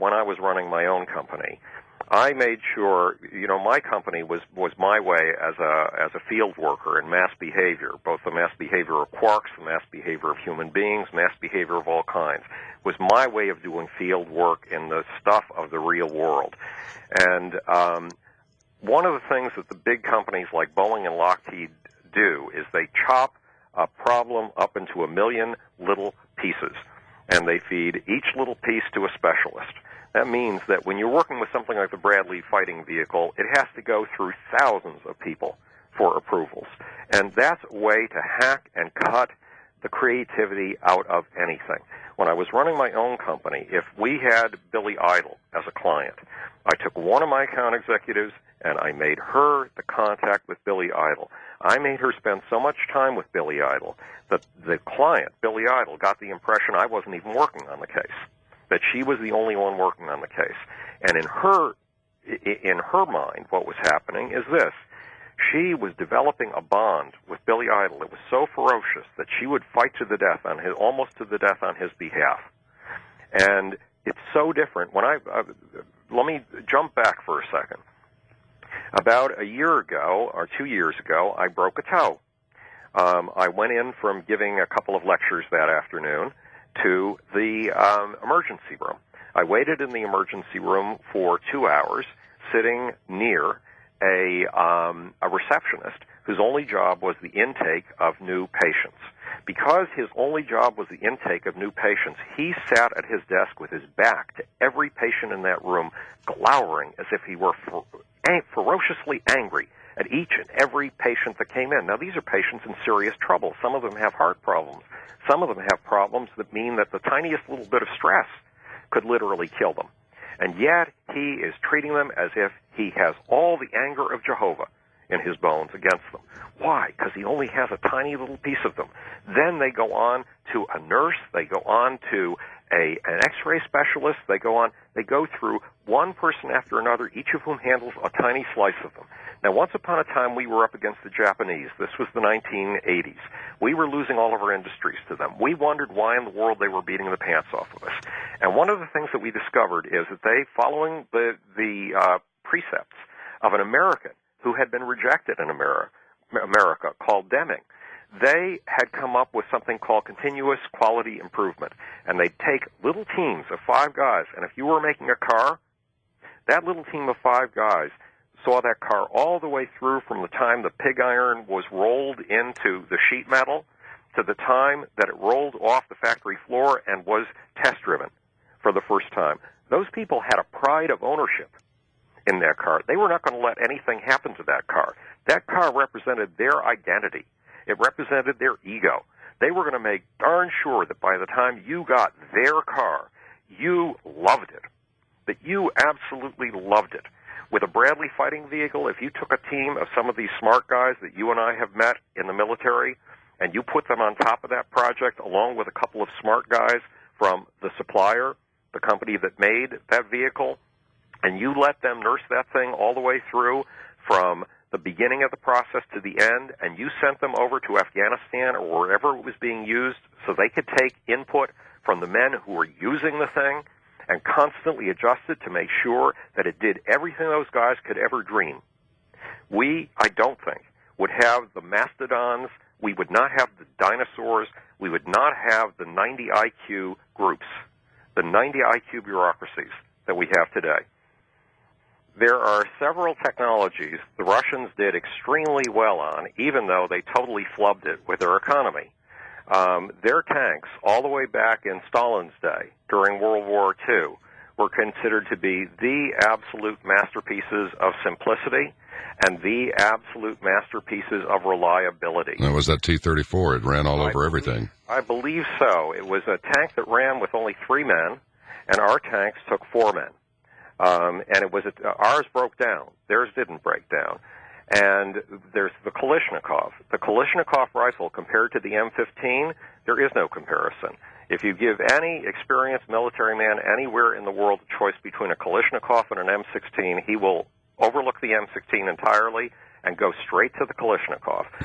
when I was running my own company, I made sure, my company was my way as a field worker in mass behavior, both the mass behavior of quarks, the mass behavior of human beings, mass behavior of all kinds, was my way of doing field work in the stuff of the real world. And one of the things that the big companies like Boeing and Lockheed do is they chop a problem up into a million little pieces, and they feed each little piece to a specialist. That means that when you're working with something like the Bradley fighting vehicle, it has to go through thousands of people for approvals. And that's a way to hack and cut the creativity out of anything. When I was running my own company, if we had Billy Idol as a client, I took one of my account executives and I made her the contact with Billy Idol. I made her spend so much time with Billy Idol that the client, Billy Idol, got the impression I wasn't even working on the case, that she was the only one working on the case. And in her mind, what was happening is this. She was developing a bond with Billy Idol that was so ferocious that she would fight to the death almost to the death on his behalf. And it's so different. Let me jump back for a second. About a year ago, or 2 years ago, I broke a toe. I went in from giving a couple of lectures that afternoon to the emergency room. I waited in the emergency room for 2 hours, sitting near a receptionist whose only job was the intake of new patients. Because his only job was the intake of new patients, he sat at his desk with his back to every patient in that room, glowering as if he were ferociously angry at each and every patient that came in. Now, these are patients in serious trouble. Some of them have heart problems. Some of them have problems that mean that the tiniest little bit of stress could literally kill them. And yet, he is treating them as if he has all the anger of Jehovah in his bones against them. Why? Because he only has a tiny little piece of them. Then they go on to a nurse. They go on to an X-ray specialist. They go through one person after another, each of whom handles a tiny slice of them. Now, once upon a time, we were up against the Japanese. This was the 1980s. We were losing all of our industries to them. We wondered why in the world they were beating the pants off of us. And one of the things that we discovered is that they, following the precepts of an American who had been rejected in America called Deming, they had come up with something called continuous quality improvement. And they'd take little teams of 5 guys, and if you were making a car, that little team of 5 guys saw that car all the way through from the time the pig iron was rolled into the sheet metal to the time that it rolled off the factory floor and was test-driven for the first time. Those people had a pride of ownership in their car. They were not going to let anything happen to that car. That car represented their identity. It represented their ego. They were going to make darn sure that by the time you got their car, you loved it, that you absolutely loved it. With a Bradley fighting vehicle, if you took a team of some of these smart guys that you and I have met in the military, and you put them on top of that project along with a couple of smart guys from the supplier, the company that made that vehicle, and you let them nurse that thing all the way through from the beginning of the process to the end, and you sent them over to Afghanistan or wherever it was being used so they could take input from the men who were using the thing and constantly adjust it to make sure that it did everything those guys could ever dream. We, I don't think, would have the mastodons. We would not have the dinosaurs. We would not have the 90 IQ groups, the 90 IQ bureaucracies that we have today. There are several technologies the Russians did extremely well on, even though they totally flubbed it with their economy. Their tanks, all the way back in Stalin's day, during World War II, were considered to be the absolute masterpieces of simplicity and the absolute masterpieces of reliability. That was that T-34. It ran all over everything. I believe so. It was a tank that ran with only 3 men, and our tanks took 4 men. And it was ours broke down. Theirs didn't break down. And there's the Kalashnikov. The Kalashnikov rifle compared to the M15, there is no comparison. If you give any experienced military man anywhere in the world a choice between a Kalashnikov and an M16, he will overlook the M16 entirely and go straight to the Kalashnikov. Yeah.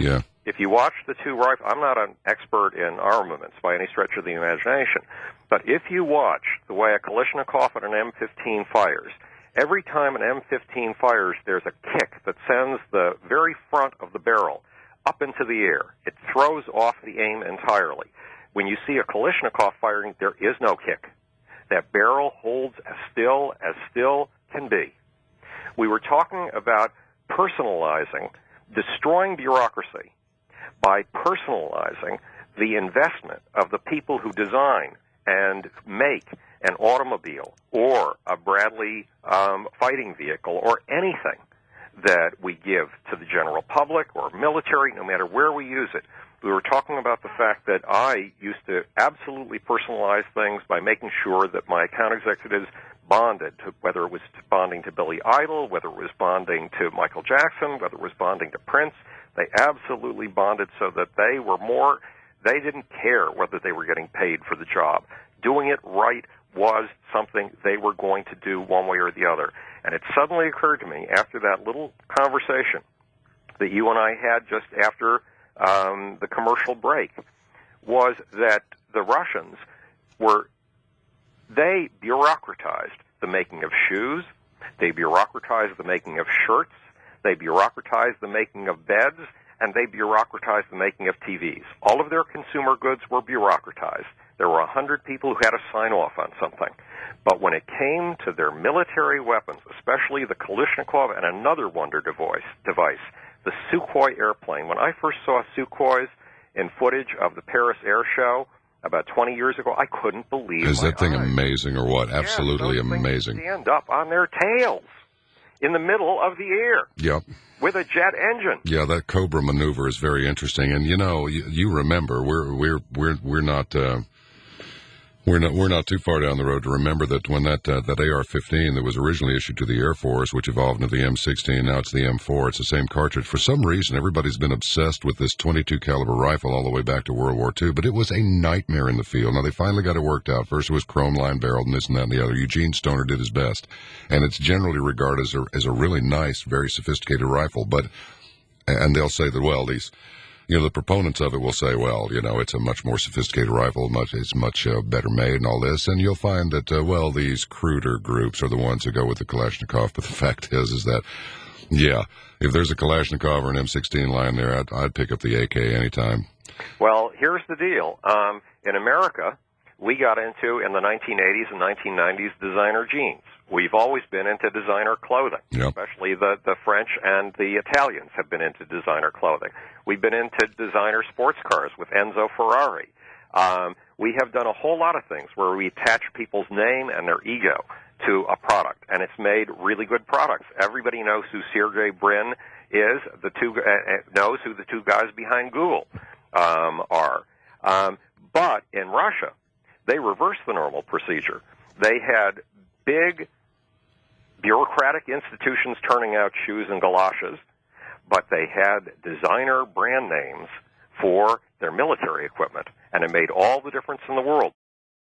if you watch the two rifles, I'm not an expert in armaments by any stretch of the imagination, but if you watch the way a Kalashnikov and an M15 fires, every time an M15 fires, there's a kick that sends the very front of the barrel up into the air. It throws off the aim entirely. When you see a Kalashnikov firing, there is no kick. That barrel holds as still can be. We were talking about personalizing, destroying bureaucracy by personalizing the investment of the people who design and make an automobile or a Bradley fighting vehicle or anything that we give to the general public or military, no matter where we use it. We were talking about the fact that I used to absolutely personalize things by making sure that my account executives bonded to, whether it was bonding to Billy Idol, whether it was bonding to Michael Jackson, whether it was bonding to Prince. They absolutely bonded so that they didn't care whether they were getting paid for the job. Doing it right was something they were going to do one way or the other. And it suddenly occurred to me after that little conversation that you and I had just after the commercial break, was that the Russians they bureaucratized the making of shoes, they bureaucratized the making of shirts, they bureaucratized the making of beds, and they bureaucratized the making of TVs. All of their consumer goods were bureaucratized. There were 100 people who had to sign off on something. But when it came to their military weapons, especially the Kalashnikov and another wonder device, the Sukhoi airplane, when I first saw Sukhois in footage of the Paris Air Show about 20 years ago, I couldn't believe Is that thing eyes. amazing or what? Absolutely those amazing. Things stand up on their tails in the middle of the air. Yep. With a jet engine. Yeah, that Cobra maneuver is very interesting, and you remember we're not too far down the road to remember that when that AR-15 that was originally issued to the Air Force, which evolved into the M16, now it's the M4. It's the same cartridge. For some reason, everybody's been obsessed with this .22 caliber rifle all the way back to World War II, but it was a nightmare in the field. Now they finally got it worked out. First it was chrome line barreled and this and that and the other. Eugene Stoner did his best, and it's generally regarded as a really nice, very sophisticated rifle. And they'll say that, well, these. The proponents of it will say, well, it's a much more sophisticated rifle, it's much better made and all this. And you'll find that, these cruder groups are the ones who go with the Kalashnikov. But the fact is that, yeah, if there's a Kalashnikov or an M16 lying there, I'd pick up the AK anytime. Well, here's the deal. In America, we got into, in the 1980s and 1990s, designer jeans. We've always been into designer clothing, yep. Especially the French and the Italians have been into designer clothing. We've been into designer sports cars with Enzo Ferrari. We have done a whole lot of things where we attach people's name and their ego to a product, and it's made really good products. Everybody knows who Sergey Brin is. Knows who the two guys behind Google are. But in Russia, they reversed the normal procedure. They had big bureaucratic institutions turning out shoes and galoshes, but they had designer brand names for their military equipment, and it made all the difference in the world.